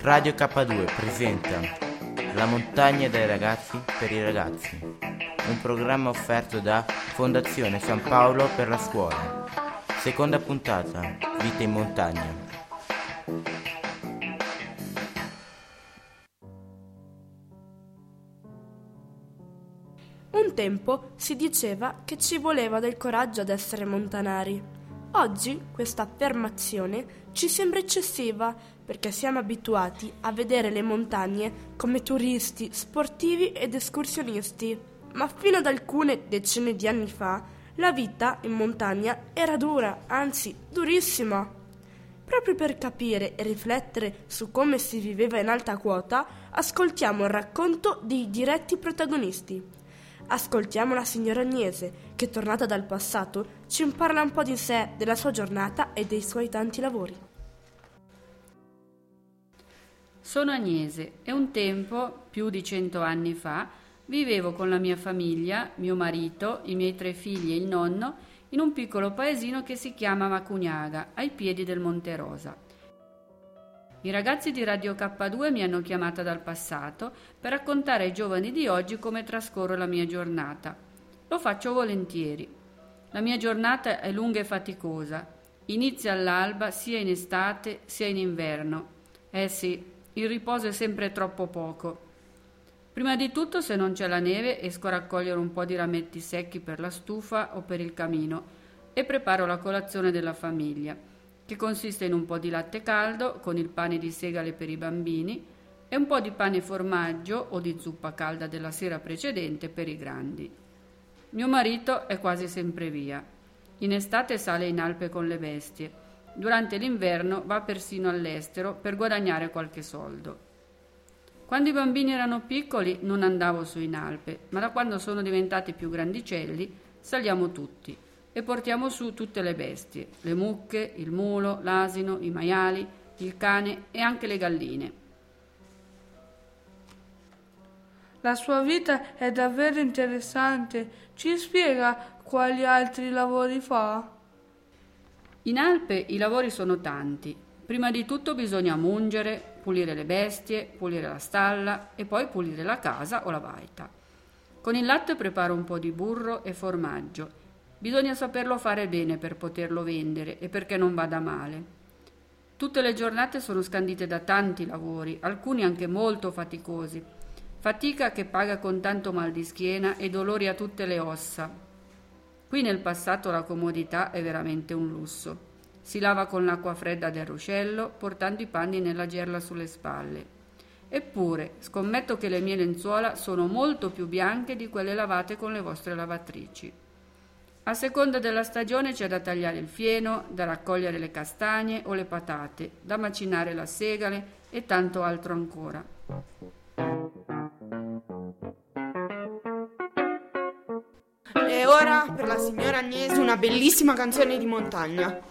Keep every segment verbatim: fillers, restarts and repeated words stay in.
Radio K due presenta La montagna dai ragazzi per i ragazzi, un programma offerto da Fondazione San Paolo per la scuola. Seconda puntata, Vita in montagna. Un tempo si diceva che ci voleva del coraggio ad essere montanari. Oggi questa affermazione ci sembra eccessiva perché siamo abituati a vedere le montagne come turisti, sportivi ed escursionisti. Ma fino ad alcune decine di anni fa la vita in montagna era dura, anzi durissima. Proprio per capire e riflettere su come si viveva in alta quota, ascoltiamo il racconto dei diretti protagonisti. Ascoltiamo la signora Agnese, che tornata dal passato ci parla un po' di sé, della sua giornata e dei suoi tanti lavori. Sono Agnese e un tempo, più di cento anni fa, vivevo con la mia famiglia, mio marito, i miei tre figli e il nonno, in un piccolo paesino che si chiama Macugnaga, ai piedi del Monte Rosa. I ragazzi di Radio K due mi hanno chiamata dal passato per raccontare ai giovani di oggi come trascorro la mia giornata. Lo faccio volentieri. La mia giornata è lunga e faticosa. Inizia all'alba sia in estate sia in inverno. Eh sì, il riposo è sempre troppo poco. Prima di tutto, se non c'è la neve, esco a raccogliere un po' di rametti secchi per la stufa o per il camino e preparo la colazione della famiglia, che consiste in un po' di latte caldo con il pane di segale per i bambini e un po' di pane e formaggio o di zuppa calda della sera precedente per i grandi. Mio marito è quasi sempre via. In estate sale in Alpe con le bestie. Durante l'inverno va persino all'estero per guadagnare qualche soldo. Quando i bambini erano piccoli non andavo su in Alpe, ma da quando sono diventati più grandicelli saliamo tutti e portiamo su tutte le bestie, le mucche, il mulo, l'asino, i maiali, il cane e anche le galline. La sua vita è davvero interessante. Ci spiega quali altri lavori fa? In Alpe i lavori sono tanti. Prima di tutto bisogna mungere, pulire le bestie, pulire la stalla e poi pulire la casa o la baita. Con il latte preparo un po' di burro e formaggio. Bisogna saperlo fare bene per poterlo vendere e perché non vada male. Tutte le giornate sono scandite da tanti lavori, alcuni anche molto faticosi. Fatica che paga con tanto mal di schiena e dolori a tutte le ossa. Qui nel passato la comodità è veramente un lusso. Si lava con l'acqua fredda del ruscello, portando i panni nella gerla sulle spalle. Eppure, scommetto che le mie lenzuola sono molto più bianche di quelle lavate con le vostre lavatrici. A seconda della stagione c'è da tagliare il fieno, da raccogliere le castagne o le patate, da macinare la segale e tanto altro ancora. E ora per la signora Agnese una bellissima canzone di montagna.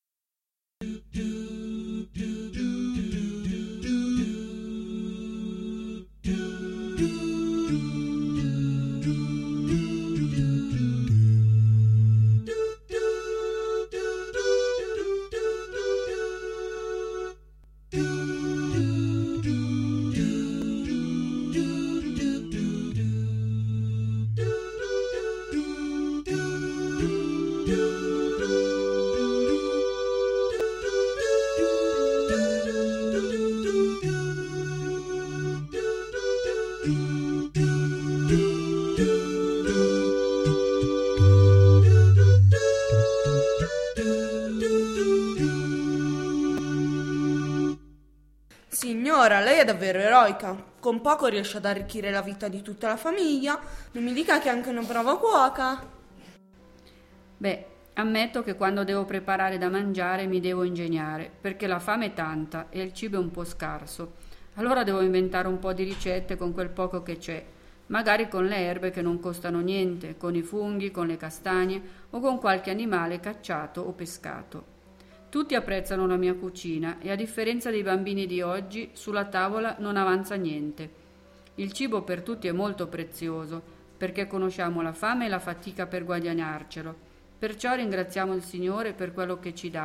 Signora, lei è davvero eroica. Con poco riesce ad arricchire la vita di tutta la famiglia. Non mi dica che è anche una brava cuoca. Beh, ammetto che quando devo preparare da mangiare mi devo ingegnare, perché la fame è tanta e il cibo è un po' scarso. Allora devo inventare un po' di ricette con quel poco che c'è, magari con le erbe che non costano niente, con i funghi, con le castagne o con qualche animale cacciato o pescato. Tutti apprezzano la mia cucina e a differenza dei bambini di oggi, sulla tavola non avanza niente. Il cibo per tutti è molto prezioso, perché conosciamo la fame e la fatica per guadagnarcelo. Perciò ringraziamo il Signore per quello che ci dà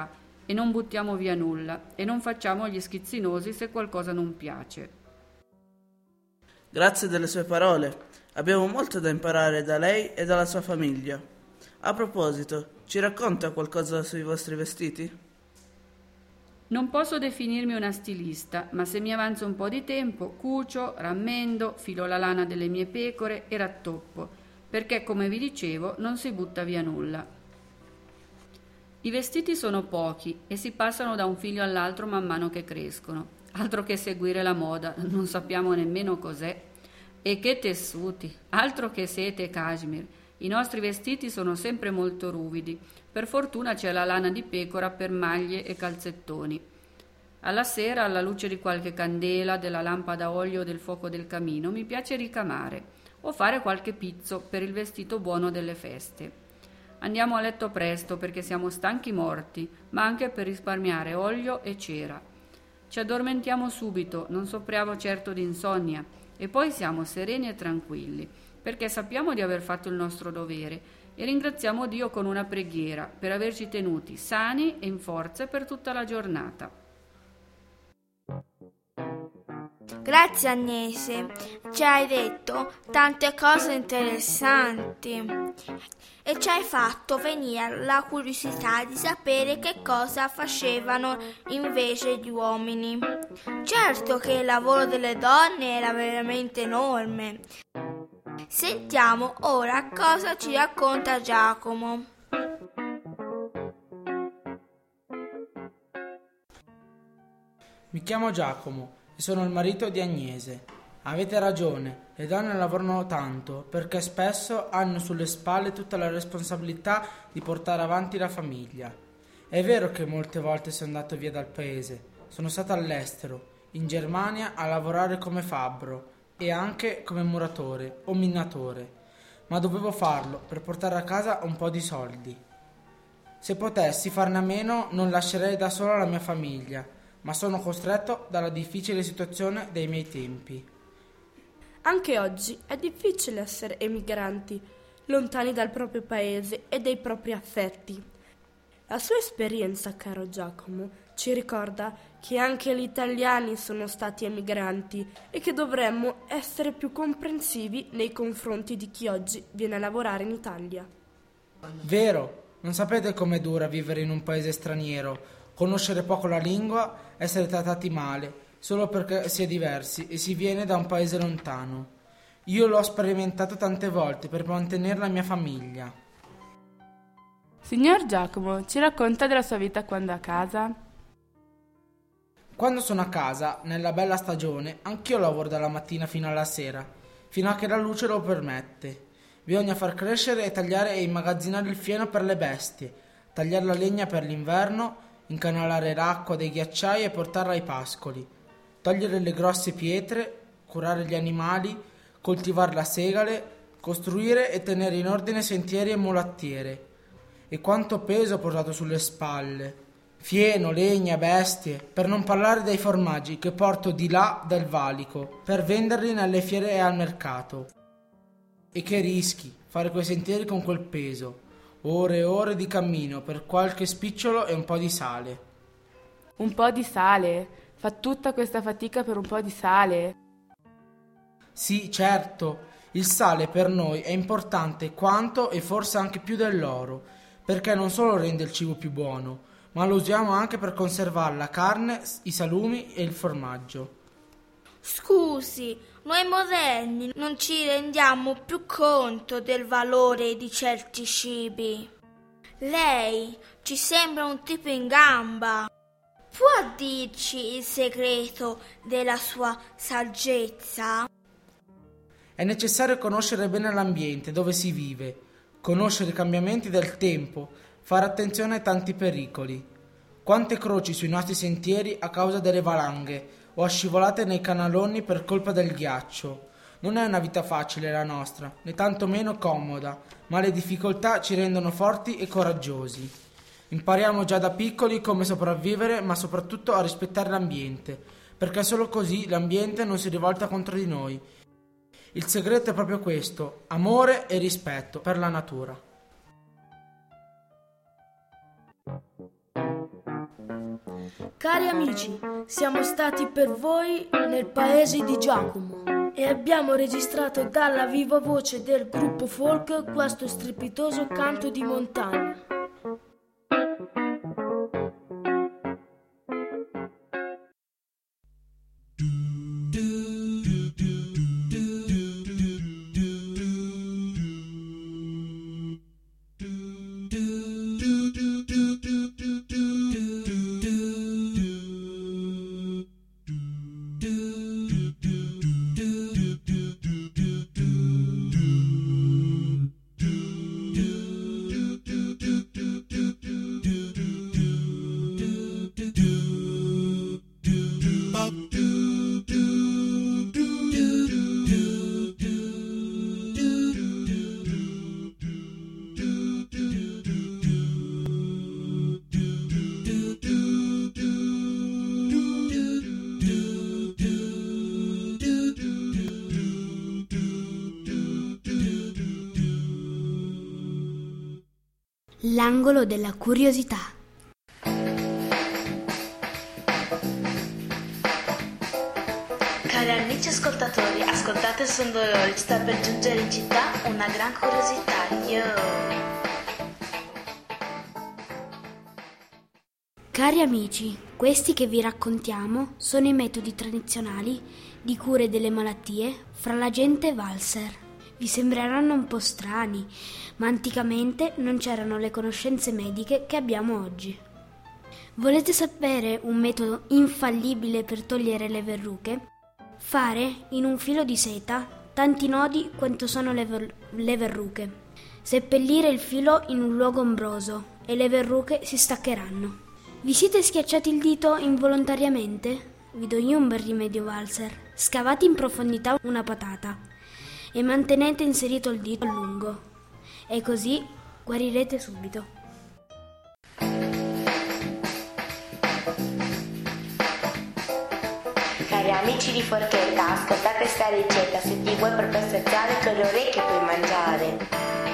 e non buttiamo via nulla e non facciamo gli schizzinosi se qualcosa non piace. Grazie delle sue parole. Abbiamo molto da imparare da lei e dalla sua famiglia. A proposito, ci racconta qualcosa sui vostri vestiti? Non posso definirmi una stilista, ma se mi avanza un po' di tempo, cucio, rammendo, filo la lana delle mie pecore e rattoppo, perché, come vi dicevo, non si butta via nulla. I vestiti sono pochi e si passano da un figlio all'altro man mano che crescono. Altro che seguire la moda, non sappiamo nemmeno cos'è. E che tessuti, altro che sete e cashmere. I nostri vestiti sono sempre molto ruvidi. Per fortuna c'è la lana di pecora per maglie e calzettoni. Alla sera, alla luce di qualche candela, della lampada a olio o del fuoco del camino, mi piace ricamare o fare qualche pizzo per il vestito buono delle feste. Andiamo a letto presto perché siamo stanchi morti, ma anche per risparmiare olio e cera. Ci addormentiamo subito, non soffriamo certo di insonnia, e poi siamo sereni e tranquilli, perché sappiamo di aver fatto il nostro dovere e ringraziamo Dio con una preghiera per averci tenuti sani e in forze per tutta la giornata. Grazie Agnese, ci hai detto tante cose interessanti e ci hai fatto venire la curiosità di sapere che cosa facevano invece gli uomini. Certo che il lavoro delle donne era veramente enorme. Sentiamo ora cosa ci racconta Giacomo. Mi chiamo Giacomo e sono il marito di Agnese. Avete ragione, le donne lavorano tanto perché spesso hanno sulle spalle tutta la responsabilità di portare avanti la famiglia. È vero che molte volte sono andato via dal paese, sono stato all'estero, in Germania a lavorare come fabbro e anche come muratore o minatore, ma dovevo farlo per portare a casa un po' di soldi. Se potessi farne a meno non lascerei da sola la mia famiglia, ma sono costretto dalla difficile situazione dei miei tempi. Anche oggi è difficile essere emigranti, lontani dal proprio paese e dai propri affetti. La sua esperienza, caro Giacomo, ci ricorda che anche gli italiani sono stati emigranti e che dovremmo essere più comprensivi nei confronti di chi oggi viene a lavorare in Italia. Vero, non sapete com'è dura vivere in un paese straniero, conoscere poco la lingua, essere trattati male, solo perché si è diversi e si viene da un paese lontano. Io l'ho sperimentato tante volte per mantenere la mia famiglia. Signor Giacomo, ci racconta della sua vita quando è a casa? Quando sono a casa, nella bella stagione, anch'io lavoro dalla mattina fino alla sera, fino a che la luce lo permette. Bisogna far crescere e tagliare e immagazzinare il fieno per le bestie, tagliare la legna per l'inverno, incanalare l'acqua dei ghiacciai e portarla ai pascoli, togliere le grosse pietre, curare gli animali, coltivare la segale, costruire e tenere in ordine sentieri e mulattiere. E quanto peso ho portato sulle spalle! Fieno, legna, bestie, per non parlare dei formaggi che porto di là del valico, per venderli nelle fiere e al mercato. E che rischi, fare quei sentieri con quel peso, ore e ore di cammino per qualche spicciolo e un po' di sale. Un po' di sale? Fa tutta questa fatica per un po' di sale? Sì, certo, il sale per noi è importante quanto e forse anche più dell'oro, perché non solo rende il cibo più buono, ma lo usiamo anche per conservare la carne, i salumi e il formaggio. Scusi, noi moderni non ci rendiamo più conto del valore di certi cibi. Lei ci sembra un tipo in gamba. Può dirci il segreto della sua saggezza? È necessario conoscere bene l'ambiente dove si vive, conoscere i cambiamenti del tempo, fare attenzione ai tanti pericoli. Quante croci sui nostri sentieri a causa delle valanghe o a scivolate nei canaloni per colpa del ghiaccio. Non è una vita facile la nostra, né tantomeno comoda, ma le difficoltà ci rendono forti e coraggiosi. Impariamo già da piccoli come sopravvivere, ma soprattutto a rispettare l'ambiente, perché solo così l'ambiente non si rivolta contro di noi. Il segreto è proprio questo, amore e rispetto per la natura. Cari amici, siamo stati per voi nel paese di Giacomo e abbiamo registrato dalla viva voce del gruppo folk questo strepitoso canto di montagna. L'angolo della curiosità. Cari amici ascoltatori, ascoltate Son Dolori, sta per giungere in città una gran curiosità. Yo! Cari amici, questi che vi raccontiamo sono i metodi tradizionali di cure delle malattie fra la gente valser. Vi sembreranno un po' strani, ma anticamente non c'erano le conoscenze mediche che abbiamo oggi. Volete sapere un metodo infallibile per togliere le verruche? Fare in un filo di seta tanti nodi quanto sono le, ver- le verruche. Seppellire il filo in un luogo ombroso e le verruche si staccheranno. Vi siete schiacciati il dito involontariamente? Vi do io un bel rimedio valser. Scavate in profondità una patata e mantenete inserito il dito a lungo e così guarirete subito. Cari amici di Forchetta, ascoltate sta ricetta, se ti vuoi proprio assaggiare con le orecchie puoi mangiare.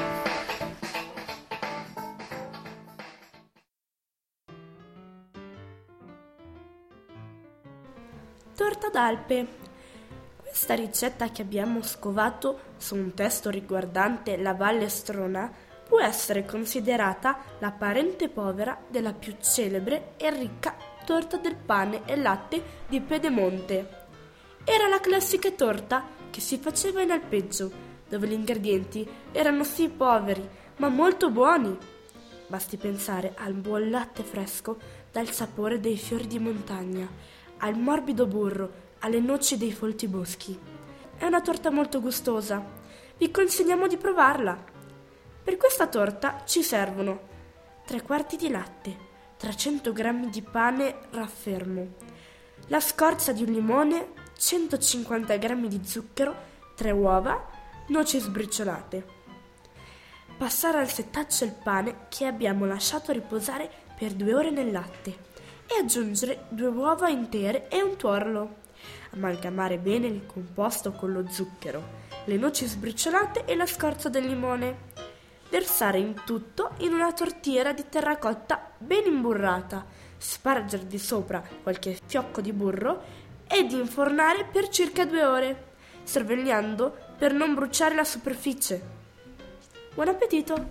Torta d'Alpe. Questa ricetta che abbiamo scovato su un testo riguardante la Valle Strona può essere considerata la parente povera della più celebre e ricca torta del pane e latte di Pedemonte. Era la classica torta che si faceva in alpeggio, dove gli ingredienti erano sì poveri, ma molto buoni. Basti pensare al buon latte fresco dal sapore dei fiori di montagna, al morbido burro, alle noci dei folti boschi. È una torta molto gustosa. Vi consigliamo di provarla. Per questa torta ci servono tre quarti di latte, trecento grammi di pane raffermo, la scorza di un limone, centocinquanta grammi di zucchero, tre uova, noci sbriciolate. Passare al setaccio il pane che abbiamo lasciato riposare per due ore nel latte e aggiungere due uova intere e un tuorlo. Amalgamare bene il composto con lo zucchero, le noci sbriciolate e la scorza del limone. Versare in tutto in una tortiera di terracotta ben imburrata, spargervi sopra qualche fiocco di burro ed infornare per circa due ore, sorvegliando per non bruciare la superficie. Buon appetito!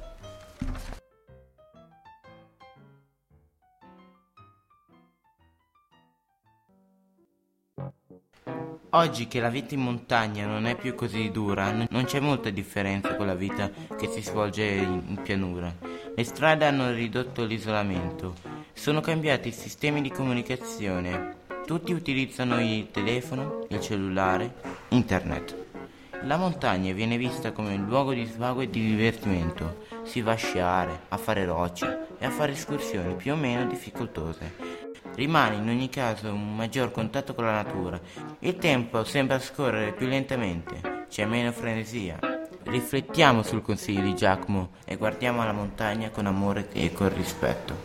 Oggi che la vita in montagna non è più così dura, non c'è molta differenza con la vita che si svolge in pianura. Le strade hanno ridotto l'isolamento, sono cambiati i sistemi di comunicazione, tutti utilizzano il telefono, il cellulare, internet. La montagna viene vista come un luogo di svago e di divertimento, si va a sciare, a fare rocce e a fare escursioni più o meno difficoltose. Rimane in ogni caso un maggior contatto con la natura. Il tempo sembra scorrere più lentamente, c'è meno frenesia. Riflettiamo sul consiglio di Giacomo e guardiamo la montagna con amore e con rispetto.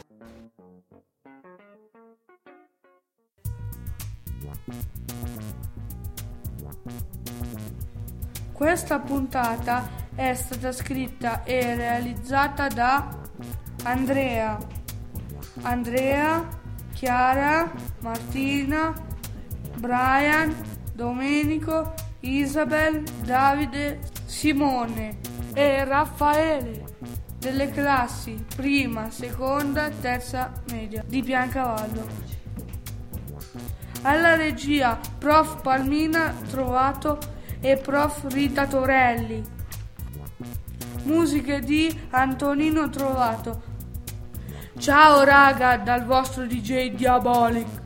Questa puntata è stata scritta e realizzata da Andrea. Andrea Chiara, Martina, Brian, Domenico, Isabel, Davide, Simone e Raffaele delle classi prima, seconda, terza media di Piancavallo. Alla regia prof Palmina Trovato e prof Rita Torelli. Musiche di Antonino Trovato. Ciao raga, dal vostro D J Diabolic.